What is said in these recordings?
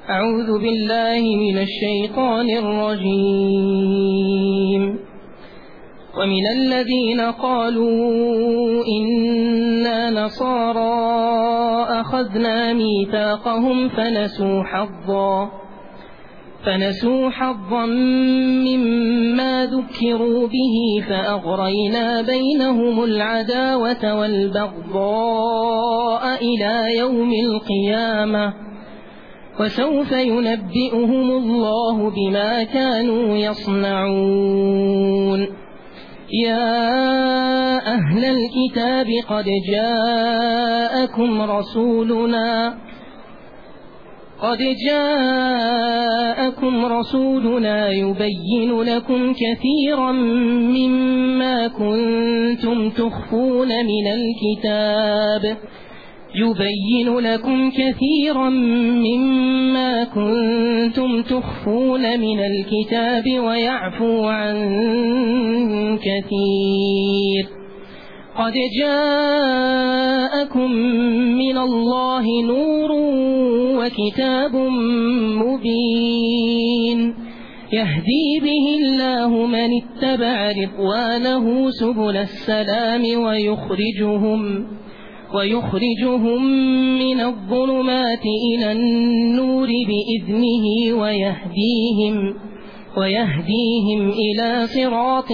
أعوذ بالله من الشيطان الرجيم. ومن الذين قالوا إنا نصارى أخذنا ميثاقهم فنسوا حظا مما ذكروا به فأغرينا بينهم العداوة والبغضاء إلى يوم القيامة وسوف ينبئهم الله بما كانوا يصنعون. يا أهل الكتاب قد جاءكم رسولنا يبين لكم كثيرا مما كنتم تخفون من الكتاب ويعفو عن كثير. قد جاءكم من الله نور وكتاب مبين يهدي به الله من اتبع رضوانه سبل السلام ويخرجهم من الظلمات إلى النور بإذنه ويهديهم إلى صراط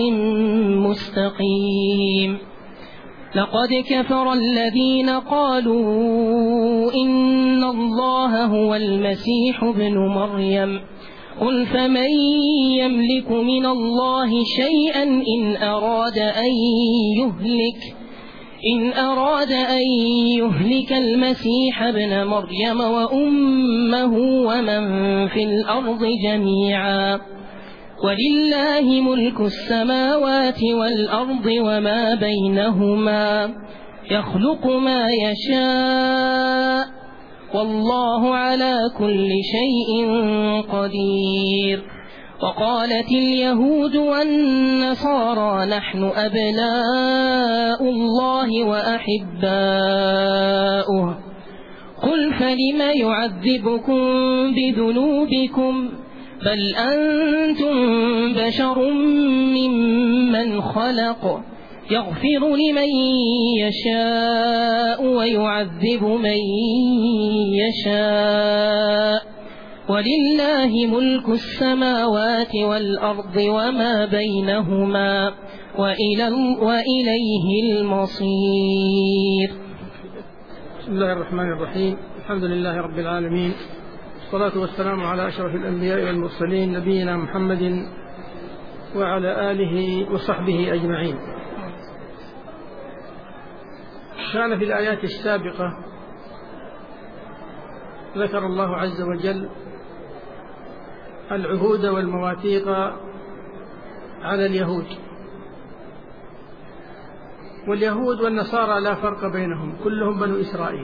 مستقيم. لقد كفر الذين قالوا إن الله هو المسيح ابن مريم قل فمن يملك من الله شيئا إن أراد أن يهلك المسيح ابن مريم وأمه ومن في الأرض جميعا ولله ملك السماوات والأرض وما بينهما يخلق ما يشاء والله على كل شيء قدير. وقالت اليهود والنصارى نحن أبناء الله وأحباؤه قل فلم يعذبكم بذنوبكم بل أنتم بشر ممن خلق يغفر لمن يشاء ويعذب من يشاء ولله ملك السماوات والأرض وما بينهما وإليه المصير. بسم الله الرحمن الرحيم. الحمد لله رب العالمين، والصلاة والسلام على أشرف الأنبياء والمرسلين نبينا محمد وعلى آله وصحبه أجمعين. كان في الآيات السابقة ذكر الله عز وجل العهود والمواثيق على اليهود، واليهود والنصارى لا فرق بينهم، كلهم بنو إسرائيل.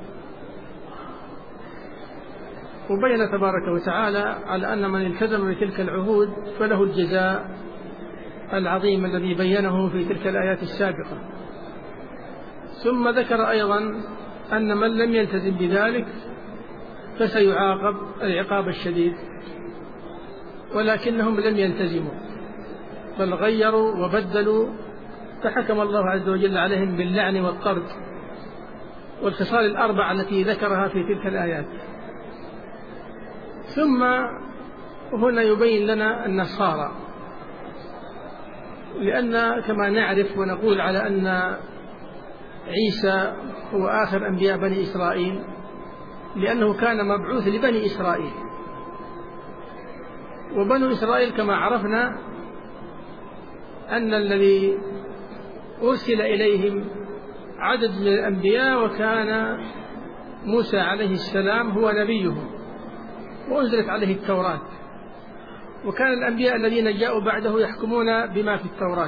وبين تبارك وتعالى على أن من التزم بتلك العهود فله الجزاء العظيم الذي بينه في تلك الآيات السابقة. ثم ذكر أيضا أن من لم يلتزم بذلك فسيعاقب العقاب الشديد، ولكنهم لم يلتزموا بل غيروا وبدلوا، فحكم الله عز وجل عليهم باللعن والطرد والخصال الأربع التي ذكرها في تلك الآيات. ثم هنا يبين لنا النصارى، لأن كما نعرف ونقول على أن عيسى هو آخر أنبياء بني إسرائيل، لأنه كان مبعوث لبني إسرائيل، وبنو إسرائيل كما عرفنا أن الذي أرسل إليهم عدد من الأنبياء، وكان موسى عليه السلام هو نبيهم وأنزلت عليه التوراة، وكان الأنبياء الذين جاءوا بعده يحكمون بما في التوراة.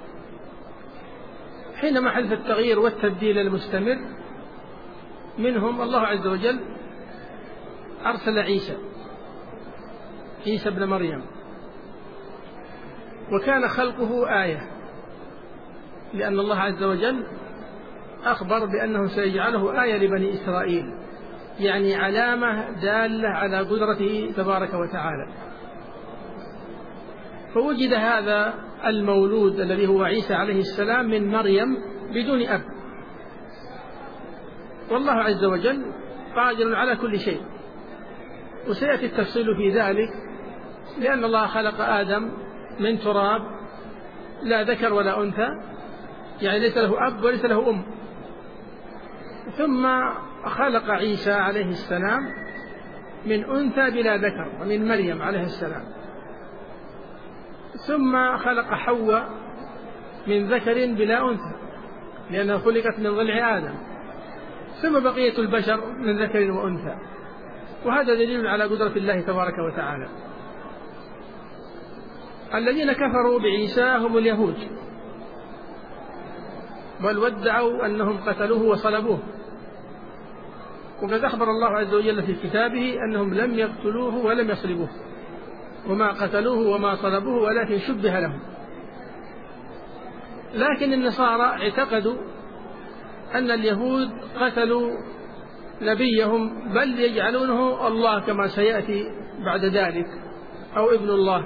حينما حدث التغيير والتبديل المستمر منهم، الله عز وجل أرسل عيسى ابن مريم، وكان خلقه آية، لأن الله عز وجل أخبر بأنه سيجعله آية لبني إسرائيل، يعني علامة دالة على قدرته تبارك وتعالى. فوجد هذا المولود الذي هو عيسى عليه السلام من مريم بدون أب، والله عز وجل قادر على كل شيء، وسيأتي التفصيل في ذلك، لأن الله خلق آدم من تراب لا ذكر ولا أنثى، يعني ليس له أب وليس له أم، ثم خلق عيسى عليه السلام من أنثى بلا ذكر ومن مريم عليه السلام، ثم خلق حواء من ذكر بلا أنثى لأنها خلقت من ضلع آدم، ثم بقية البشر من ذكر وأنثى. وهذا دليل على قدرة الله تبارك وتعالى. الذين كفروا بعيسى هم اليهود، بل وادعوا أنهم قتلوه وصلبوه، وقد أخبر الله عز وجل في كتابه أنهم لم يقتلوه ولم يصلبوه، وما قتلوه وما صلبوه ولكن شبه لهم. لكن النصارى اعتقدوا أن اليهود قتلوا نبيهم، بل يجعلونه الله كما سيأتي بعد ذلك، أو ابن الله.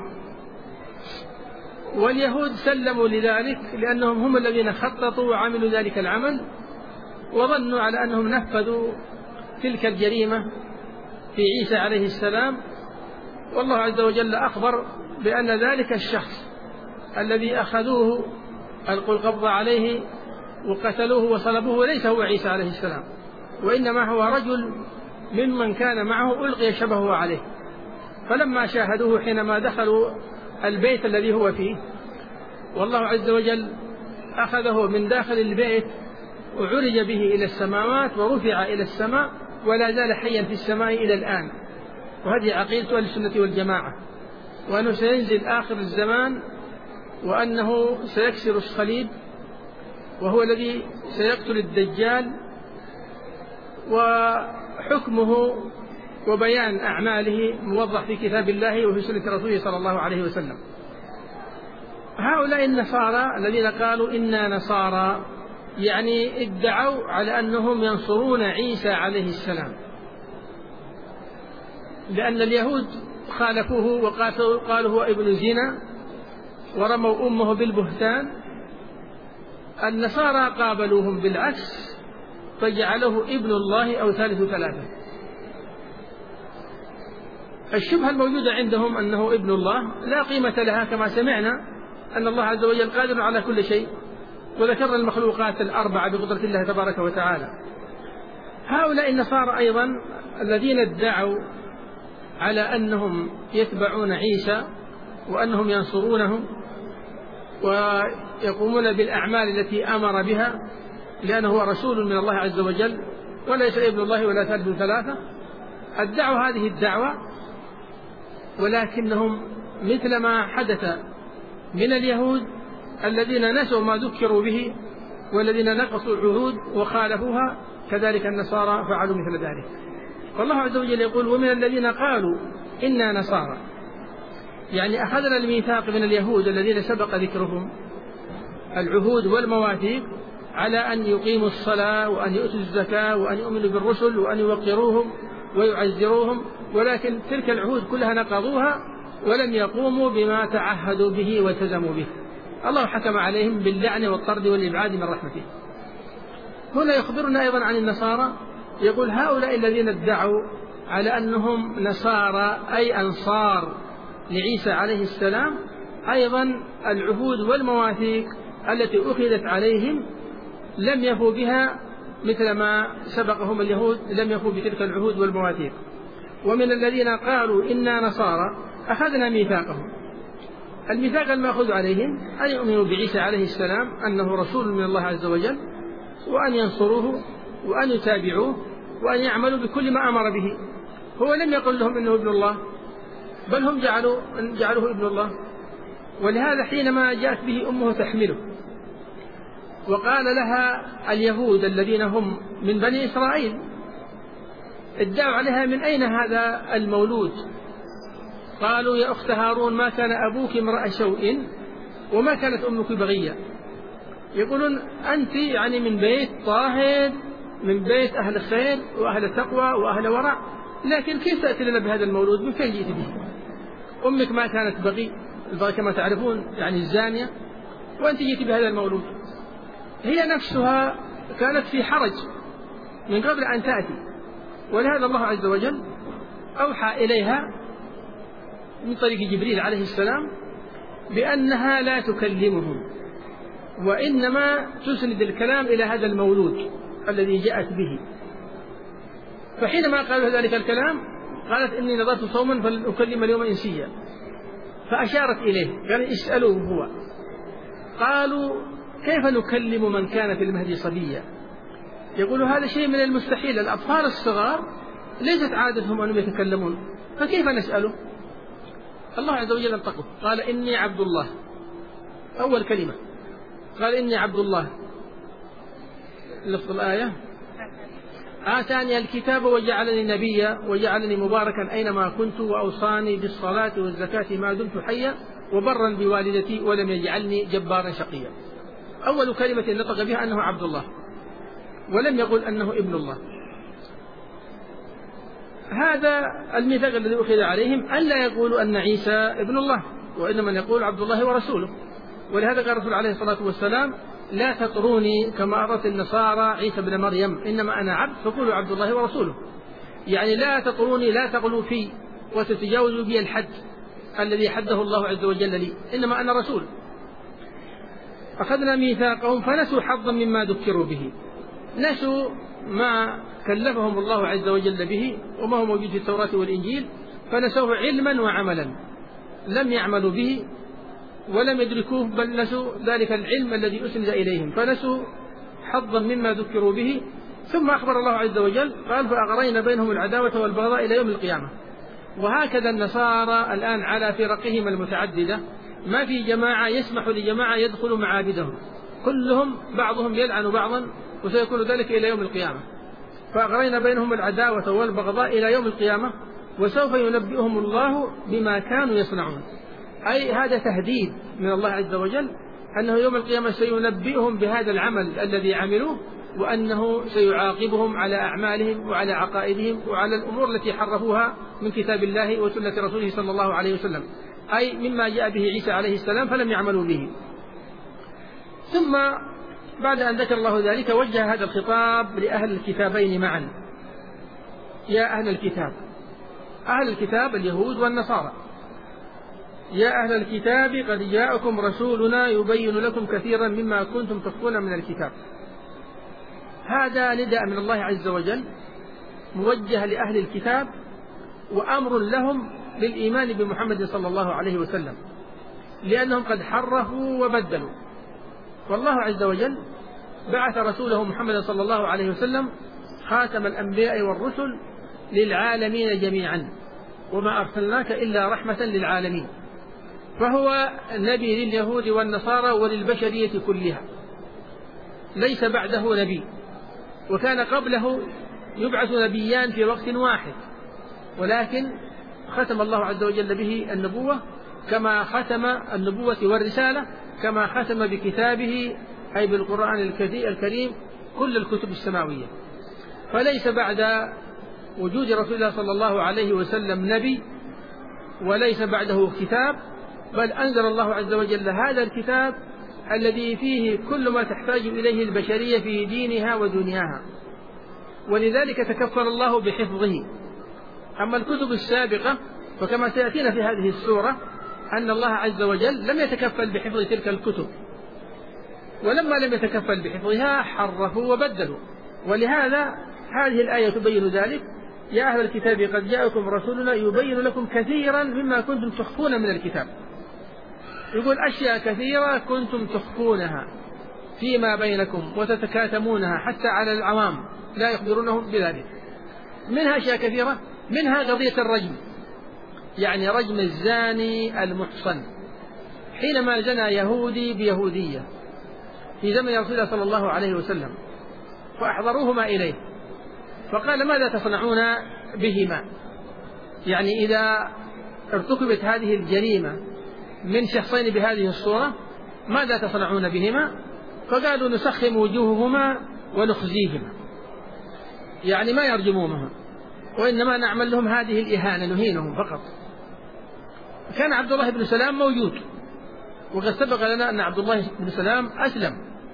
واليهود سلموا لذلك لأنهم هم الذين خططوا وعملوا ذلك العمل، وظنوا على أنهم نفذوا تلك الجريمة في عيسى عليه السلام. والله عز وجل أخبر بأن ذلك الشخص الذي أخذوه ألقوا القبض عليه وقتلوه وصلبوه ليس هو عيسى عليه السلام، وإنما هو رجل ممن كان معه ألقي شبهه عليه. فلما شاهدوه حينما دخلوا البيت الذي هو فيه، والله عز وجل أخذه من داخل البيت وعرج به إلى السماوات ورفع إلى السماء، ولا زال حيا في السماء إلى الآن. وهذه عقيدة أهل السنة والجماعة، وأنه سينزل آخر الزمان، وأنه سيكسر الصليب، وهو الذي سيقتل الدجال، وحكمه وبيان أعماله موضح في كتاب الله وفي سنة رسوله صلى الله عليه وسلم. هؤلاء النصارى الذين قالوا إنا نصارى يعني ادعوا على أنهم ينصرون عيسى عليه السلام، لأن اليهود خالفوه وقالوا هو ابن زنا ورموا أمه بالبهتان. النصارى قابلوهم بالعكس فجعله ابن الله أو ثالث ثلاثة. الشبهة الموجودة عندهم أنه ابن الله لا قيمة لها، كما سمعنا أن الله عز وجل قادر على كل شيء، وذكرنا المخلوقات الأربعة بقدرة الله تبارك وتعالى. هؤلاء النصارى أيضا الذين ادعوا على أنهم يتبعون عيسى وأنهم ينصرونه ويقومون بالأعمال التي أمر بها، لأنه هو رسول من الله عز وجل وليس ابن الله ولا ثالث ثلاثة، ادعوا هذه الدعوة، ولكنهم مثل ما حدث من اليهود الذين نسوا ما ذكروا به والذين نقصوا العهود وخالفوها، كذلك النصارى فعلوا مثل ذلك. والله عز وجل يقول ومن الذين قالوا إنا نصارى، يعني أخذنا الميثاق من اليهود الذين سبق ذكرهم العهود والمواثيق على أن يقيموا الصلاة وأن يؤتوا الزكاة وأن يؤمنوا بالرسل وأن يوقروهم ويعزروهم، ولكن تلك العهود كلها نقضوها ولم يقوموا بما تعهدوا به والتزموا به. الله حكم عليهم باللعن والطرد والإبعاد من رحمته. هنا يخبرنا أيضا عن النصارى، يقول هؤلاء الذين ادعوا على أنهم نصارى أي أنصار لعيسى عليه السلام، أيضا العهود والمواثيق التي أخذت عليهم لم يفوا بها مثل ما سبقهم اليهود لم يفوا بتلك العهود والمواثيق. ومن الذين قالوا إنا نصارى أخذنا ميثاقهم، الميثاق المأخوذ عليهم أن يؤمنوا بعيسى عليه السلام أنه رسول من الله عز وجل، وأن ينصروه وأن يتابعوه وأن يعملوا بكل ما أمر به. هو لم يقل لهم إنه ابن الله، بل هم جعلوه ابن الله. ولهذا حينما جاءت به أمه تحمله وقال لها اليهود الذين هم من بني إسرائيل ادعوا عليها من أين هذا المولود، قالوا يا أخت هارون ما كان أبوك امرأ سوء وما كانت أمك بغية. يقولون أنت يعني من بيت طاهر من بيت أهل خير وأهل تقوى وأهل ورع، لكن كيف تأتي لنا بهذا المولود؟ من فين جئت به؟ أمك ما كانت بغي كما تعرفون، يعني الزانية، وأنت جئت بهذا المولود. هي نفسها كانت في حرج من قبل أن تأتي، ولهذا الله عز وجل أوحى إليها من طريق جبريل عليه السلام بأنها لا تكلمهم، وإنما تسند الكلام إلى هذا المولود الذي جاءت به. فحينما قالوا ذلك الكلام قالت إني نظرت صوما فلن أكلم اليوم إنسيا، فأشارت إليه قال اسألوه هو. قالوا كيف نكلم من كان في المهد صبيا؟ يقول هذا شيء من المستحيل، الأطفال الصغار ليست عادتهم أنهم يتكلمون، فكيف نسأله؟ الله عز وجل انطقه قال إني عبد الله، أول كلمة قال إني عبد الله، لفظ الآية آتاني الكتاب وجعلني نبيا وجعلني مباركا أينما كنت وأوصاني بالصلاة والزكاة ما دمت حيا وبرا بوالدتي ولم يجعلني جبارا شقيا. أول كلمة نطق بها أنه عبد الله، ولم يقل أنه ابن الله. هذا الميثاق الذي أخذ عليهم أن لا يقولوا أن عيسى ابن الله، وإنما يقول عبد الله ورسوله. ولهذا قال الرسول عليه الصلاة والسلام لا تطروني كما أطرت النصارى عيسى بن مريم، إنما أنا عبد فقولوا عبد الله ورسوله. يعني لا تطروني، لا تغلوا في وتتجاوزوا بي الحد الذي حده الله عز وجل لي، إنما أنا رسول. أخذنا ميثاقهم فنسوا حظا مما ذكروا به، نسوا ما كلفهم الله عز وجل به وما هو موجود في التوراة والإنجيل، فنسوه علما وعملا، لم يعملوا به ولم يدركوه، بل نسوا ذلك العلم الذي أسند إليهم، فنسوا حظا مما ذكروا به. ثم أخبر الله عز وجل قال فأغرينا بينهم العداوة والبغضاء إلى يوم القيامة. وهكذا النصارى الآن على فرقهم المتعددة، ما في جماعة يسمح لجماعة يدخلوا معابدهم، كلهم بعضهم يلعن بعضا، وسيكون ذلك إلى يوم القيامة. فأغرينا بينهم العداوة والبغضاء إلى يوم القيامة وسوف ينبئهم الله بما كانوا يصنعون. أي هذا تهديد من الله عز وجل أنه يوم القيامة سينبئهم بهذا العمل الذي عملوه، وأنه سيعاقبهم على أعمالهم وعلى عقائدهم وعلى الأمور التي حرفوها من كتاب الله وسنة رسوله صلى الله عليه وسلم، أي مما جاء به عيسى عليه السلام فلم يعملوا به. ثم بعد أن ذكر الله ذلك وجه هذا الخطاب لأهل الكتابين معا. يا أهل الكتاب، أهل الكتاب اليهود والنصارى، يا أهل الكتاب قد جاءكم رسولنا يبين لكم كثيرا مما كنتم تخفون من الكتاب. هذا نداء من الله عز وجل موجه لأهل الكتاب، وأمر لهم بالإيمان بمحمد صلى الله عليه وسلم، لأنهم قد حرفوا وبدلوا. والله عز وجل بعث رسوله محمد صلى الله عليه وسلم خاتم الأنبياء والرسل للعالمين جميعا، وما أرسلناك إلا رحمة للعالمين. فهو نبي لليهود والنصارى وللبشرية كلها، ليس بعده نبي، وكان قبله يبعث نبيان في وقت واحد، ولكن ختم الله عز وجل به النبوة كما ختم النبوة والرسالة، كما ختم بكتابه أي بالقرآن الكريم كل الكتب السماوية. فليس بعد وجود رسول الله صلى الله عليه وسلم نبي، وليس بعده كتاب، بل أنزل الله عز وجل هذا الكتاب الذي فيه كل ما تحتاج إليه البشرية في دينها ودنياها، ولذلك تكفل الله بحفظه. أما الكتب السابقة فكما سيأتينا في هذه السورة أن الله عز وجل لم يتكفل بحفظ تلك الكتب، ولما لم يتكفل بحفظها حرفوا وبدلوا. ولهذا هذه الآية تبين ذلك: يا أهل الكتاب قد جاءكم رسولنا يبين لكم كثيرا مما كنتم تخفون من الكتاب. يقول أشياء كثيرة كنتم تخفونها فيما بينكم وتتكاتمونها حتى على العوام لا يخبرونهم بذلك. منها أشياء كثيرة، منها قضية الرجم، يعني رجم الزاني المحصن. حينما زنى يهودي بيهودية في زمن رسول الله صلى الله عليه وسلم فأحضروهما إليه، فقال ماذا تصنعون بهما؟ يعني إذا ارتكبت هذه الجريمة من شخصين بهذه الصورة ماذا تصنعون بهما؟ فقالوا نسخم وجوههما ونخزيهما. يعني ما يرجمونهم، وإنما نعمل لهم هذه الإهانة، نهينهم فقط. كان عبد الله بن سلام موجود، وقد سبق لنا أن عبد الله بن سلام أسلم،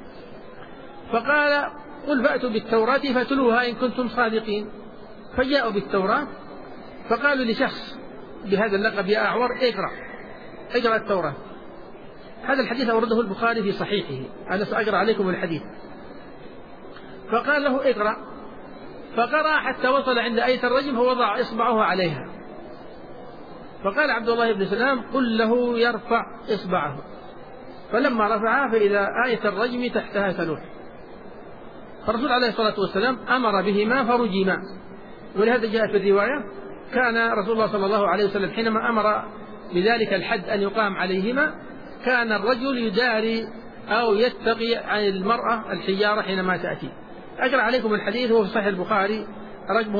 فقال قل فأتوا بالتوراة فاتلوها إن كنتم صادقين. فجاءوا بالتوراة، فقالوا لشخص بهذا اللقب يا أعور اقرأ التوراة. هذا الحديث أورده البخاري في صحيحه، أنا سأقرأ عليكم الحديث. فقال له اقرأ، فقرأ حتى وصل عند آية الرجم فوضع إصبعه عليها. فقال عبد الله بن سلام قل له يرفع إصبعه، فلما رفعها فإذا آية الرجم تحتها تلوح. فالرسول عليه الصلاة والسلام أمر بهما فرجما، ولهذا جاء في الرواية كان رسول الله صلى الله عليه وسلم حينما أمر بذلك الحد أن يقام عليهما كان الرجل يداري أو يتقي عن المرأة الحجارة حينما تأتي. أقرأ عليكم الحديث، هو في صحيح البخاري رقمه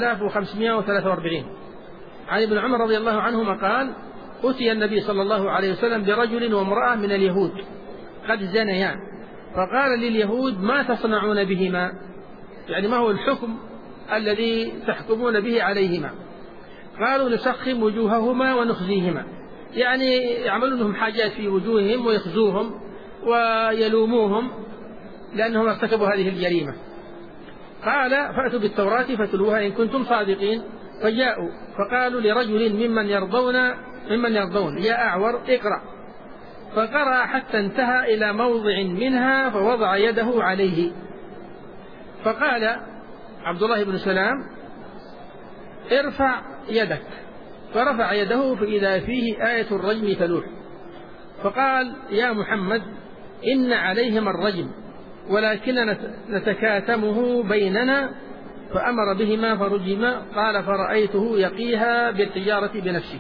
7543 عن ابن عمر رضي الله عنهما قال أتي النبي صلى الله عليه وسلم برجل وامرأة من اليهود قد زنيا، فقال لليهود ما تصنعون بهما، يعني ما هو الحكم الذي تحكمون به عليهما؟ قالوا نسخم وجوههما ونخزيهما، يعني يعملون لهم حاجات في وجوههم ويخزوهم ويلوموهم لأنهم ارتكبوا هذه الجريمة. قال فأتوا بالتوراة فتلوها إن كنتم صادقين. فجاءوا فقالوا لرجل ممن يرضون يا أعور اقرأ، فقرأ حتى انتهى إلى موضع منها فوضع يده عليه. فقال عبد الله بن سلام ارفع يدك، فرفع يده فإذا فيه آية الرجم تلوح. فقال يا محمد إن عليهم الرجم ولكننا نتكاتمه بيننا، فأمر بهما فرجما. قال فرأيته يقيها بالحجارة بنفسه.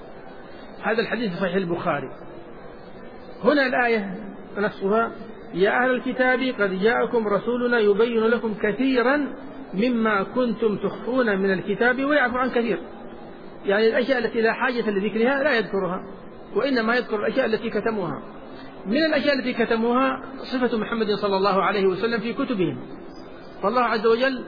هذا الحديث في صحيح البخاري. هنا الآية نفسها يا أهل الكتاب قد جاءكم رسولنا يبين لكم كثيرا مما كنتم تخفون من الكتاب ويعفو عن كثير، يعني الأشياء التي لا حاجة لذكرها لا يذكرها، وإنما يذكر الأشياء التي كتموها. من الأشياء التي كتموها صفة محمد صلى الله عليه وسلم في كتبهم، فالله عز وجل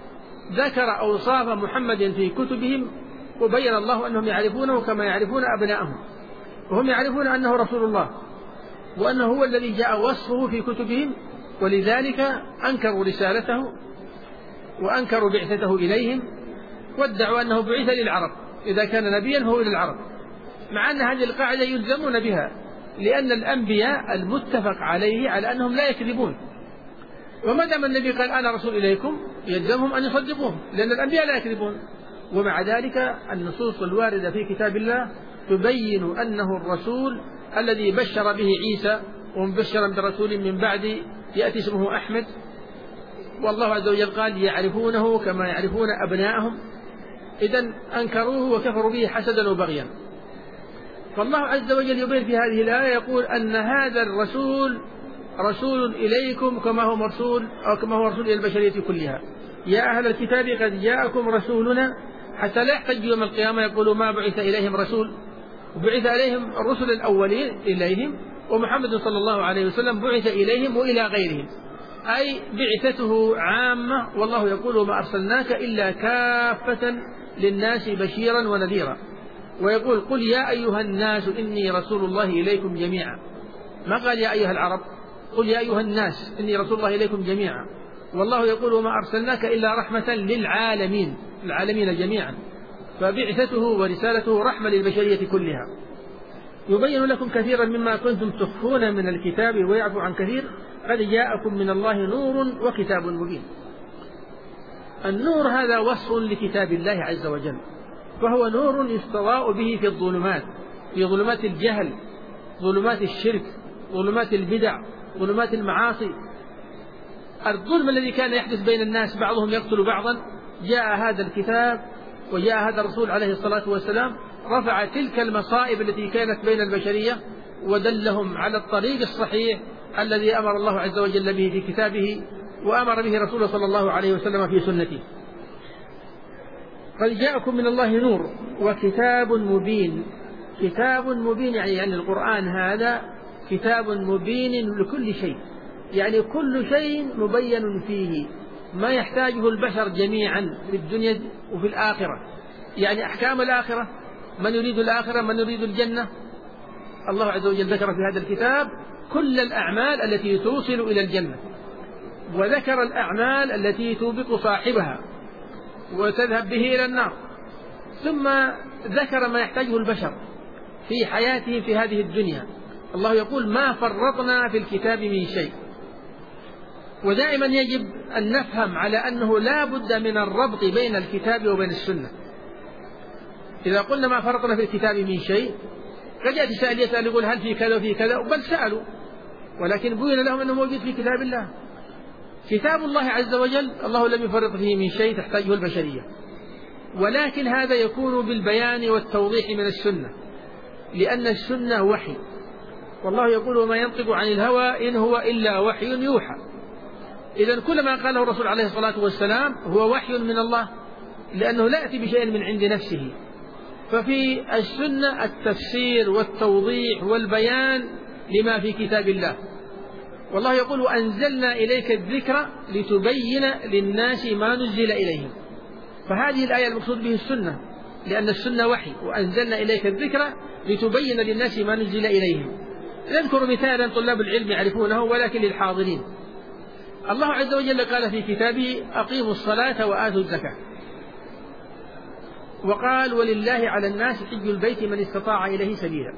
ذكر أوصاف محمد في كتبهم وبين الله أنهم يعرفونه كما يعرفون أبنائهم، وهم يعرفون أنه رسول الله وأنه هو الذي جاء وصفه في كتبهم، ولذلك أنكروا رسالته وأنكروا بعثته إليهم وادعوا أنه بعث للعرب، إذا كان نبيا هو للعرب، مع أن هذه القاعدة يلزمون بها، لأن الأنبياء المتفق عليه على أنهم لا يكذبون، وما دام النبي قال أنا رسول إليكم يلزمهم أن يصدقوه، لأن الأنبياء لا يكذبون. ومع ذلك النصوص الواردة في كتاب الله تبين أنه الرسول الذي بشر به عيسى ومبشرا برسول من بعد يأتي اسمه أحمد، والله عز وجل قال يعرفونه كما يعرفون أبنائهم، إذن أنكروه وكفروا به حسدا وبغيا. فالله عز وجل يبين في هذه الآية يقول أن هذا الرسول رسول إليكم كما هو رسول إلى البشرية كلها. يا أهل الكتاب قد جاءكم رسولنا، حتى لا يحتج يوم القيامة يقولوا ما بعث إليهم رسول، وبعث إليهم الرسل الأولين إليهم، ومحمد صلى الله عليه وسلم بعث إليهم وإلى غيرهم، أي بعثته عامة، والله يقول ما أرسلناك إلا كافة للناس بشيرا ونذيرا، ويقول قل يا أيها الناس إني رسول الله إليكم جميعا، ما قال يا أيها العرب، قل يا أيها الناس إني رسول الله إليكم جميعا، والله يقول وما أرسلناك إلا رحمة للعالمين، العالمين جميعا، فبعثته ورسالته رحمة للبشرية كلها. يبين لكم كثيرا مما كنتم تخفون من الكتاب ويعفو عن كثير، قد جاءكم من الله نور وكتاب مبين. النور هذا وصف لكتاب الله عز وجل، فهو نور يستضاء به في الظلمات، في ظلمات الجهل، ظلمات الشرك، ظلمات البدع، ظلمات المعاصي، الظلم الذي كان يحدث بين الناس بعضهم يقتل بعضا. جاء هذا الكتاب وجاء هذا الرسول عليه الصلاة والسلام رفع تلك المصائب التي كانت بين البشرية ودلهم على الطريق الصحيح الذي أمر الله عز وجل به في كتابه وأمر به رسوله صلى الله عليه وسلم في سنته. قد جاءكم من الله نور وكتاب مبين. كتاب مبين يعني القرآن هذا كتاب مبين لكل شيء، يعني كل شيء مبين فيه، ما يحتاجه البشر جميعا في الدنيا وفي الآخرة، يعني أحكام الآخرة، من يريد الآخرة، من يريد الجنة. الله عز وجل ذكر في هذا الكتاب كل الأعمال التي توصل إلى الجنة، وذكر الأعمال التي توبق صاحبها وتذهب به إلى النار، ثم ذكر ما يحتاجه البشر في حياتهم في هذه الدنيا. الله يقول ما فرطنا في الكتاب من شيء. ودائما يجب أن نفهم على أنه لا بد من الربط بين الكتاب وبين السنة. إذا قلنا ما فرطنا في الكتاب من شيء، قد يأتي سائل يسأل يقول هل في كذا وفي كذا، بل سألوا، ولكن بين لهم أنه موجود في كتاب الله. كتاب الله عز وجل الله لم يفرط فيه من شيء تحتاجه البشرية، ولكن هذا يكون بالبيان والتوضيح من السنة، لأن السنة وحي، والله يقول وما ينطق عن الهوى إن هو إلا وحي يوحى. إذن كل ما قاله الرسول عليه الصلاة والسلام هو وحي من الله، لأنه لا يأتي بشيء من عند نفسه. ففي السنة التفسير والتوضيح والبيان لما في كتاب الله. والله يقول وأنزلنا إليك الذكر لتبين للناس ما نزل إليهم. فهذه الآية المقصود به السنة، لأن السنة وحي، وأنزلنا إليك الذكر لتبين للناس ما نزل إليهم. نذكر مثالا طلاب العلم يعرفونه ولكن للحاضرين. الله عز وجل قال في كتابه أقيموا الصلاة وآتوا الزكاة، وقال ولله على الناس حج البيت من استطاع إليه سبيلا.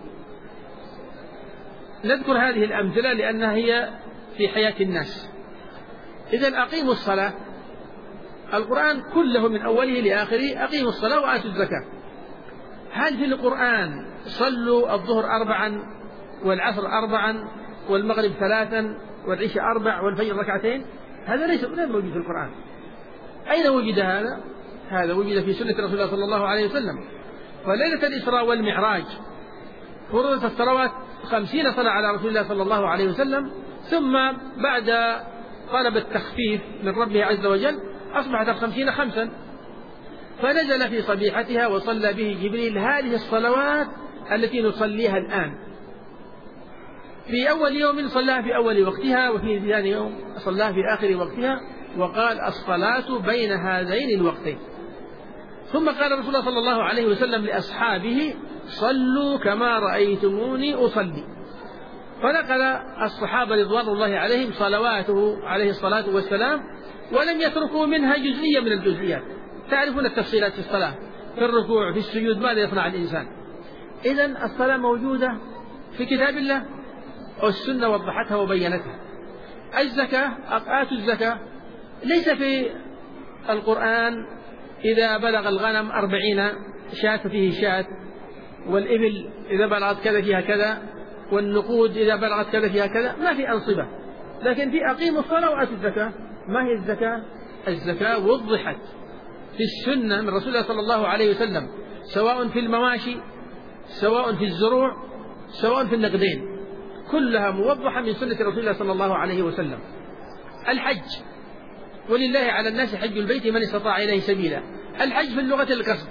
نذكر هذه الأمثلة لأنها هي في حياة الناس. إذن أقيموا الصلاة، القرآن كله من أوله لآخره أقيموا الصلاة وآتوا الزكاة. هل في القرآن صلوا الظهر 4 والعصر 4 والمغرب 3 والعشاء 4 والفجر 2؟ هذا ليس موجود في القرآن. أين وجد هذا؟ هذا وجد في سنة رسول الله صلى الله عليه وسلم. فليلة الإسراء والمعراج فرضت الصلوات 50 صلاة على رسول الله صلى الله عليه وسلم، ثم بعد طلب التخفيف من ربه عز وجل أصبحت 50 5، فنزل في صبيحتها وصلى به جبريل هذه الصلوات التي نصليها الآن. في أول يوم صلاها في أول وقتها، وفي ثاني يوم صلاها في آخر وقتها، وقال الصلاة بين هذين الوقتين. ثم قال رسول الله صلى الله عليه وسلم لأصحابه صلوا كما رأيتموني أصلي. فنقل الصحابة رضوان الله عليهم صلواته عليه الصلاة والسلام، ولم يتركوا منها جزئية من الجزئيات. تعرفون التفصيلات في الصلاة، في الركوع، في السجود، ماذا يصنع الإنسان. إذن الصلاة موجودة في كتاب الله، والسنة وضحتها وبينتها. الزكاة، آتوا الزكاة، ليس في القرآن إذا بلغ الغنم 40 شاة فيه شاة، والإبل إذا بلغت كذا فيها كذا، والنقود إذا بلغت كذا فيها كذا، ما في أنصبة. لكن في أقيموا الصلاة وآتوا الزكاة. ما هي الزكاة؟ الزكاة وضحت في السنة من رسول الله صلى الله عليه وسلم، سواء في المواشي، سواء في الزروع، سواء في النقدين، كلها موضحة من سنة رسول الله صلى الله عليه وسلم. الحج، ولله على الناس حج البيت من استطاع إليه سبيلا. الحج في اللغة القصد.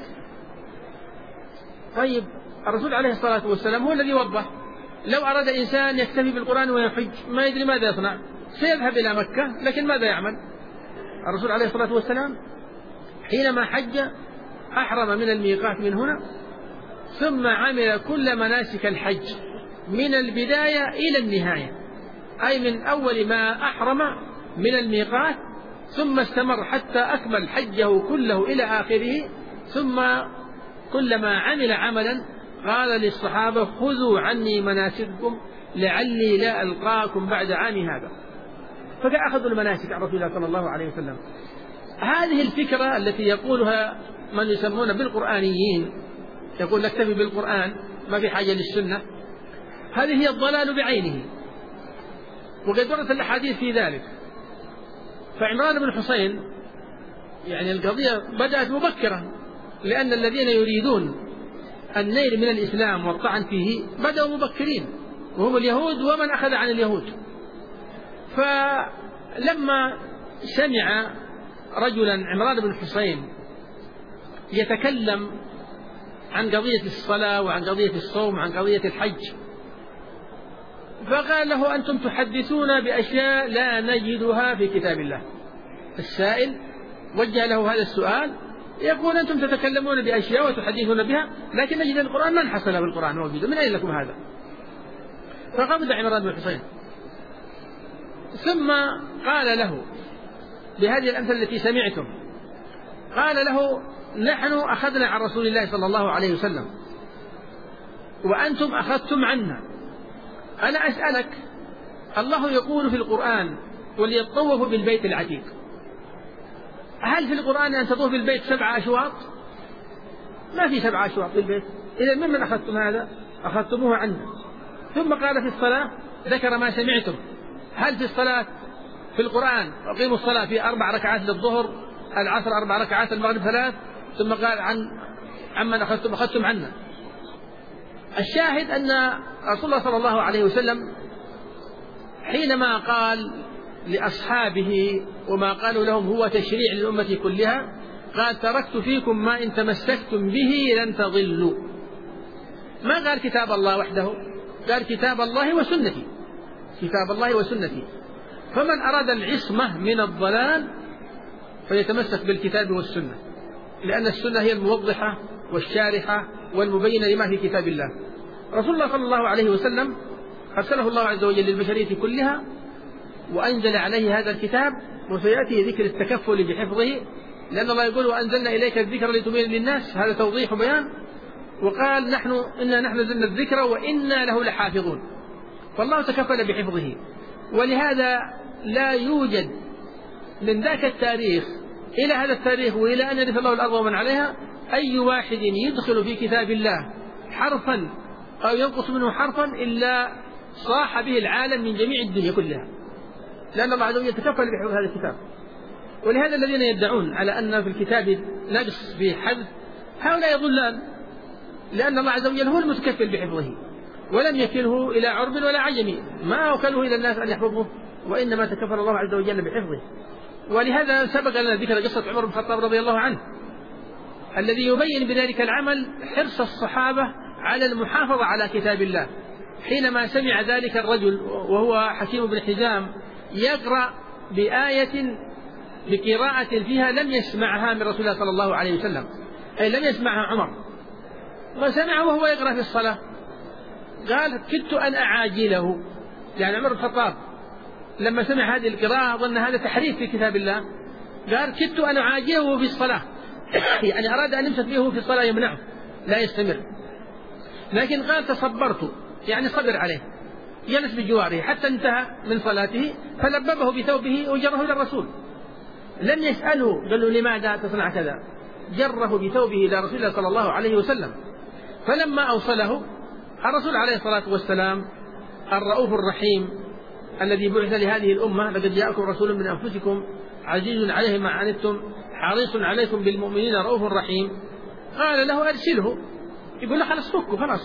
طيب الرسول عليه الصلاة والسلام هو الذي وضح. لو أراد إنسان يكتفي بالقرآن ويحج ما يدري ماذا يصنع، سيذهب إلى مكة، لكن ماذا يعمل؟ الرسول عليه الصلاة والسلام حينما حج أحرم من الميقات من هنا، ثم عمل كل مناسك الحج من البداية إلى النهاية، أي من أول ما أحرم من الميقات ثم استمر حتى أكمل حجه كله إلى آخره. ثم كلما عمل عملا قال للصحابة خذوا عني مناسككم لعلي لا ألقاكم بعد عام هذا. فأخذوا المناسك عن رسول الله صلى الله عليه وسلم. هذه الفكرة التي يقولها من يسمون بالقرآنيين، يقول نكتفي بالقرآن ما في حاجة للسنة، هذه هي الضلال بعينه، وقد وردت الأحاديث في ذلك. فعمران بن حسين يعني القضية بدأت مبكرة، لأن الذين يريدون النيل من الإسلام والطعن فيه بدأوا مبكرين، وهم اليهود ومن أخذ عن اليهود. فلما سمع رجلا عمران بن حسين يتكلم عن قضية الصلاة وعن قضية الصوم وعن قضية الحج، فقال له أنتم تحدثون بأشياء لا نجدها في كتاب الله. السائل وجه له هذا السؤال يقول أنتم تتكلمون بأشياء وتحدثون بها، لكن نجد القرآن ما انحصل بالقرآن موجود، من أين لكم هذا؟ فقبض عمران بن الحصين، ثم قال له بهذه الأمثلة التي سمعتم، قال له نحن أخذنا عن رسول الله صلى الله عليه وسلم وأنتم أخذتم عنا. أنا أسألك، الله يقول في القرآن وليطوفوا بالبيت العتيق، هل في القرآن أن تطوف بالبيت 7 أشواط؟ ما في 7 أشواط في البيت، إذا ممن أخذتم هذا؟ أخذتموه عنا. ثم قال في الصلاة ذكر ما سمعتم، هل في الصلاة في القرآن أقيموا الصلاة في 4 ركعات للظهر، العصر 4 ركعات، المغرب 3، ثم قال عمن أخذتم عنا. الشاهد أن رسول الله صلى الله عليه وسلم حينما قال لأصحابه وما قالوا لهم هو تشريع للأمة كلها، قال تركت فيكم ما إن تمسكتم به لن تضلوا. ما قال كتاب الله وحده، قال كتاب الله وسنتي، كتاب الله وسنتي. فمن أراد العصمة من الضلال فيتمسك بالكتاب والسنة، لأن السنة هي الموضحة والشارحة والمبينة لما في كتاب الله. رسول الله صلى الله عليه وسلم أرسله الله عز وجل للبشرية كلها وأنزل عليه هذا الكتاب، وسيأتي ذكر التكفل بحفظه، لأن الله يقول وأنزلنا إليك الذكر لتبين للناس، هذا توضيح وبيان. وقال إنا نحن نزلنا الذكر وإنا له لحافظون، فالله تكفل بحفظه. ولهذا لا يوجد من ذاك التاريخ إلى هذا التاريخ وإلى أن يرث الله الأرض ومن عليها أي واحد يدخل في كتاب الله حرفا أو ينقص منه حرفا إلا صاح به العالم من جميع الدنيا كلها، لأن الله عز وجل يتكفل بحفظ هذا الكتاب. ولهذا الذين يدعون على أن في الكتاب نقص في حذف هؤلاء ضلال، لأن الله عز وجل هو المتكفل بحفظه، ولم يكله إلى عرب ولا عجم، ما وكله إلى الناس أن يحفظوه، وإنما تكفل الله عز وجل بحفظه. ولهذا سبق لنا ذكر قصة عمر بن الخطاب رضي الله عنه الذي يبين بذلك العمل حرص الصحابة على المحافظة على كتاب الله، حينما سمع ذلك الرجل وهو حكيم بن حزام يقرأ بآية بقراءة فيها لم يسمعها من رسول الله صلى الله عليه وسلم، أي لم يسمعها عمر، وسمعه وهو يقرأ في الصلاة، قال كدت أن أعاجله. يعني عمر بن الخطاب لما سمع هذه القراءة ظن هذا تحريف في كتاب الله، قال كدت أن أعاجله في الصلاة يعني أراد أن يمسك به في الصلاة يمنعه لا يستمر، لكن قال تصبرت، يعني صبر عليه، جلس بجواره حتى انتهى من صلاته فلببه بثوبه وجره إلى الرسول، لم يسأله قال له لماذا تصنع كذا، جره بثوبه إلى رسول الله صلى الله عليه وسلم. فلما أوصله الرسول عليه الصلاة والسلام الرؤوف الرحيم الذي بعث لهذه الأمة، لقد جاءكم رسول من أنفسكم عزيز عليه ما عنتم حريص عليكم بالمؤمنين رؤوف رحيم، قال له أرسله، يقول له خلاص فكه خلاص.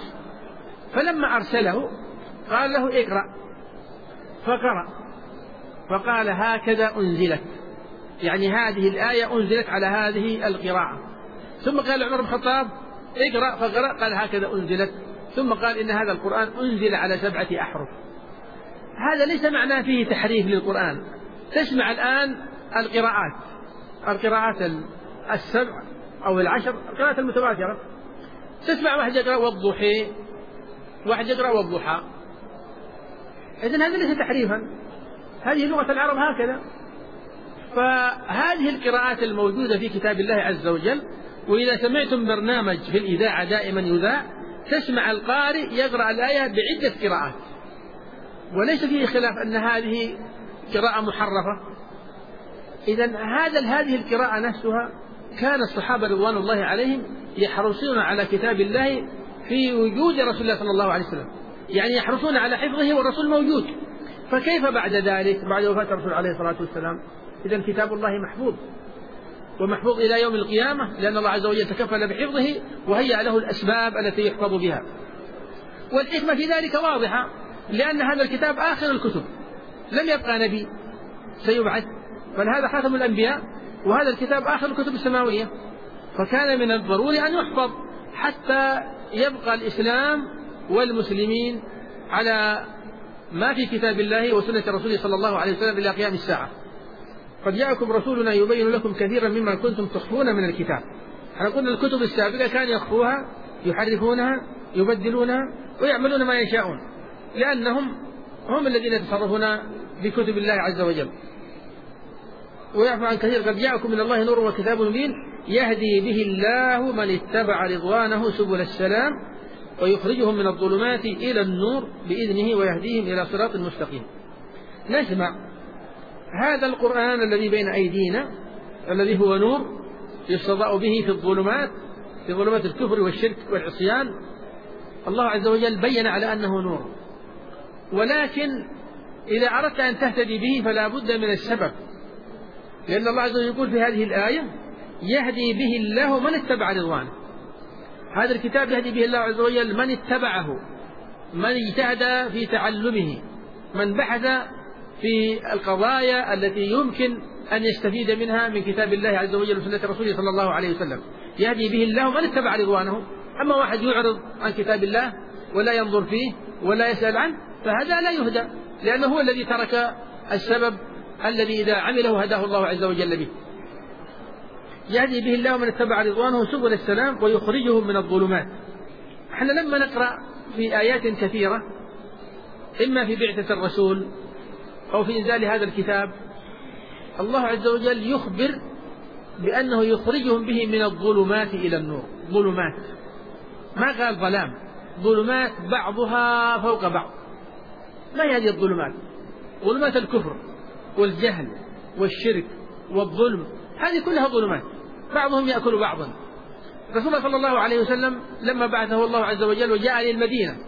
فلما أرسله قال له اقرأ، فقرأ فقال هكذا أنزلت، يعني هذه الآية أنزلت على هذه القراءة. ثم قال عمر بن الخطاب اقرأ، فقرأ قال هكذا أنزلت، ثم قال إن هذا القرآن أنزل على 7 أحرف. هذا ليس معناه فيه تحريف للقرآن. تسمع الآن القراءات 7 أو 10 القراءات المتواترة، تسمع واحد يقرأ والضحى، واحد يقرأ والضحى، إذن هذا ليس تحريفا، هذه لغة العرب هكذا. فهذه القراءات الموجودة في كتاب الله عز وجل، وإذا سمعتم برنامج في الإذاعة دائما يذاع تسمع القارئ يقرأ الآية بعدة قراءات، وليس فيه خلاف أن هذه قراءة محرفة. إذن هذه القراءة نفسها كان الصحابة رضوان الله عليهم يحرصون على كتاب الله في وجود رسول الله صلى الله عليه وسلم، يعني يحرصون على حفظه والرسول موجود، فكيف بعد ذلك بعد وفاة الرسول عليه الصلاة والسلام؟ إذن كتاب الله محفوظ ومحفوظ إلى يوم القيامة، لأن الله عز وجل تكفل بحفظه وهيأ له الأسباب التي يحفظ بها. والحكمة في ذلك واضحة، لأن هذا الكتاب آخر الكتب، لم يبقى نبي سيبعث، بل هذا خاتم الأنبياء، وهذا الكتاب آخر الكتب السماوية، فكان من الضروري أن يحفظ حتى يبقى الإسلام والمسلمين على ما في كتاب الله وسنة رسوله صلى الله عليه وسلم إلى قيام الساعة. قد جاءكم رسولنا يبين لكم كثيرا مما كنتم تخفون من الكتاب. احنا قلنا الكتب السابقة كانوا يخفوها، يحرفونها، يبدلونها، ويعملون ما يشاءون، لأنهم هم الذين يتصرفون بكتب الله عز وجل. ويعفو عن كثير. قد جاءكم من الله نور وكتاب مبين يهدي به الله من اتبع رضوانه سبل السلام ويخرجهم من الظلمات إلى النور بإذنه ويهديهم إلى صراط مستقيم. نسمع هذا القرآن الذي بين أيدينا الذي هو نور يستضاء به في الظلمات، في ظلمات الكفر والشرك والعصيان. الله عز وجل بين على أنه نور، ولكن إذا أردت أن تهتدي به فلا بد من السبب، لأن الله عز وجل يقول في هذه الآية يهدي به الله من اتبع رضوانه. هذا الكتاب يهدي به الله عز وجل من اتبعه، من اجتهد في تعلمه، من بحث في القضايا التي يمكن أن يستفيد منها من كتاب الله عز وجل وسنة رسوله صلى الله عليه وسلم. يهدي به الله من اتبع رضوانه. أما واحد يعرض عن كتاب الله ولا ينظر فيه ولا يسأل عنه فهذا لا يهدى، لأنه هو الذي ترك السبب الذي إذا عمله هداه الله عز وجل به. يهدي به الله من اتبع رضوانه سبل السلام ويخرجهم من الظلمات. احنا لما نقرأ في آيات كثيرة إما في بعثة الرسول أو في إنزال هذا الكتاب، الله عز وجل يخبر بأنه يخرجهم به من الظلمات إلى النور. ظلمات، ما قال ظلام، ظلمات بعضها فوق بعض. ما هي هذه الظلمات؟ ظلمات الكفر والجهل والشرك والظلم، هذه كلها ظلمات بعضهم يأكل بعضا. رسول الله صلى الله عليه وسلم لما بعثه الله عز وجل وجاء للمدينة،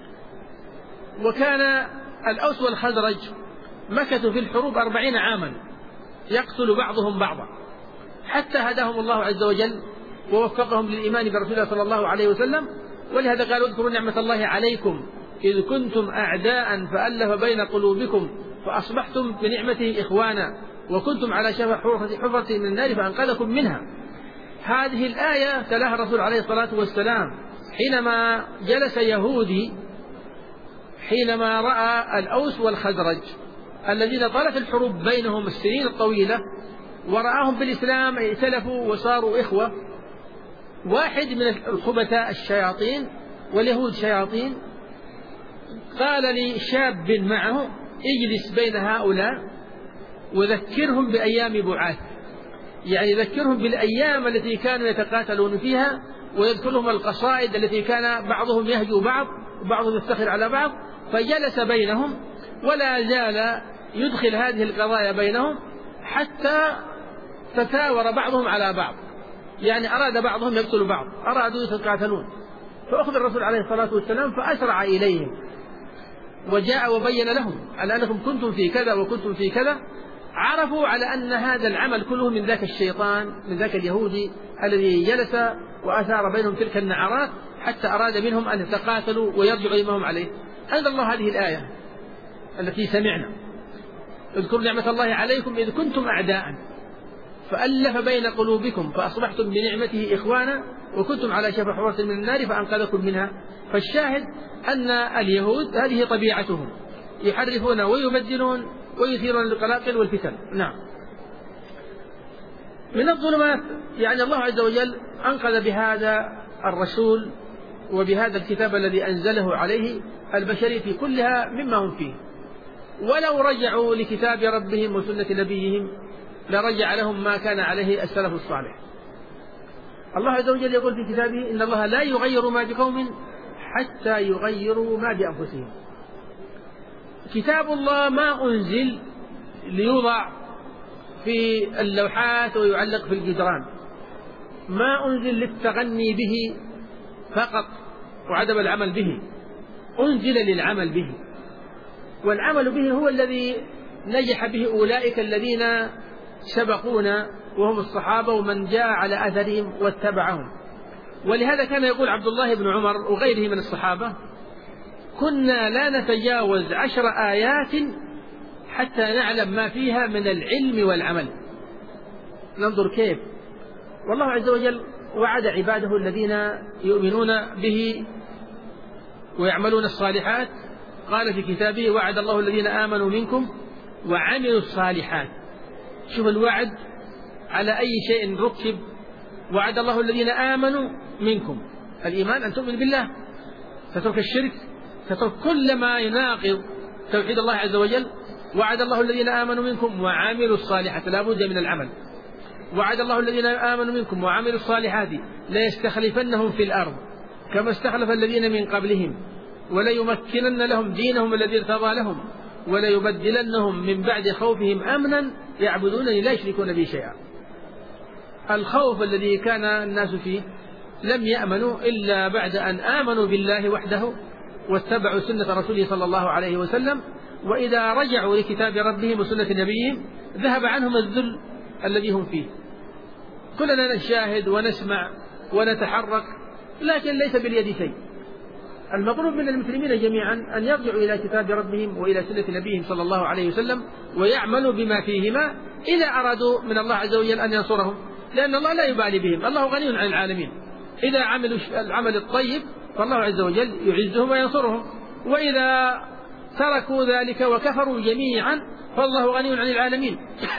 وكان الأوس والخزرج مكثوا في الحروب 40 عاما يقتل بعضهم بعضا، حتى هداهم الله عز وجل ووفقهم للإيمان برسول الله صلى الله عليه وسلم. ولهذا قالوا اذكروا نعمة الله عليكم إذ كنتم أعداء فألف بين قلوبكم فأصبحتم بنعمته إخوانا وكنتم على شفا حفرة من النار فأنقذكم منها. هذه الآية تلاها الرسول عليه الصلاة والسلام حينما جلس يهودي، حينما رأى الأوس والخزرج الذين طالت الحروب بينهم السنين الطويلة ورآهم بالإسلام ائتلفوا وصاروا إخوة. واحد من الخبثاء الشياطين واليهود شياطين قال لشاب معه اجلس بين هؤلاء وذكرهم بأيام بعاث، يعني ذكرهم بالأيام التي كانوا يتقاتلون فيها، ويذكر لهم القصائد التي كان بعضهم يهجو بعض وبعضهم يفتخر على بعض. فجلس بينهم ولا زال يدخل هذه القضايا بينهم حتى تثاور بعضهم على بعض، يعني أراد بعضهم يقتل بعض، أرادوا يتقاتلون. فأخذ الرسول عليه الصلاة والسلام فأسرع إليهم وجاء وبين لهم على أنكم كنتم في كذا وكنتم في كذا. عرفوا على أن هذا العمل كله من ذاك الشيطان، من ذاك اليهودي الذي جلس وأثار بينهم تلك النعرات حتى أراد منهم أن يتقاتلوا ويرجعوا لما هم عليه. أنزل الله هذه الآية التي سمعنا اذكروا نعمة الله عليكم إذ كنتم أعداء فألف بين قلوبكم فأصبحتم بنعمته إخوانا وكنتم على شفا حفرة من النار فأنقذكم منها. فالشاهد أن اليهود هذه طبيعتهم، يحرفون ويبدلون ويثيرون القلاقل والفتن. نعم. من الظلمات يعني الله عز وجل أنقذ بهذا الرسول وبهذا الكتاب الذي أنزله عليه البشرية كلها مما هم فيه. ولو رجعوا لكتاب ربهم وسنة نبيهم لرجع لهم ما كان عليه السلف الصالح. الله عز وجل يقول في كتابه إن الله لا يغير ما بقوم حتى يغيروا ما بأنفسهم. كتاب الله ما أنزل ليوضع في اللوحات ويعلق في الجدران، ما أنزل للتغني به فقط وعدم العمل به، أنزل للعمل به، والعمل به هو الذي نجح به أولئك الذين سبقونا وهم الصحابة ومن جاء على أثرهم واتبعهم. ولهذا كان يقول عبد الله بن عمر وغيره من الصحابة كنا لا نتجاوز 10 آيات حتى نعلم ما فيها من العلم والعمل. ننظر كيف والله عز وجل وعد عباده الذين يؤمنون به ويعملون الصالحات. قال في كتابه وعد الله الذين آمنوا منكم وعملوا الصالحات. شوف الوعد على أي شيء ركب. وعد الله الذين آمنوا منكم، الإيمان أن تؤمن بالله، تترك الشرك، تترك كل ما يناقض توحيد الله عز وجل. وعد الله الذين آمنوا منكم وعملوا الصالحات، لا بد من العمل. وعد الله الذين آمنوا منكم وعملوا الصالحات ليستخلفنهم في الأرض كما استخلف الذين من قبلهم وليمكنن لهم دينهم الذي ارتضى لهم وليبدلنهم من بعد خوفهم أمنا يعبدونني لا يشركون بي شيئا. الخوف الذي كان الناس فيه لم يأمنوا إلا بعد أن آمنوا بالله وحده واتبعوا سنة رسوله صلى الله عليه وسلم. وإذا رجعوا لكتاب ربهم وسنة نبيهم ذهب عنهم الذل الذي هم فيه. كلنا نشاهد ونسمع ونتحرك، لكن ليس باليد شيء. المطلوب من المسلمين جميعا أن يرجعوا إلى كتاب ربهم وإلى سنة نبيهم صلى الله عليه وسلم ويعملوا بما فيهما إذا أرادوا من الله عز وجل أن ينصرهم، لأن الله لا يبالي بهم، الله غني عن العالمين. إذا عملوا العمل الطيب فالله عز وجل يعزهم وينصرهم، وإذا تركوا ذلك وكفروا جميعا فالله غني عن العالمين.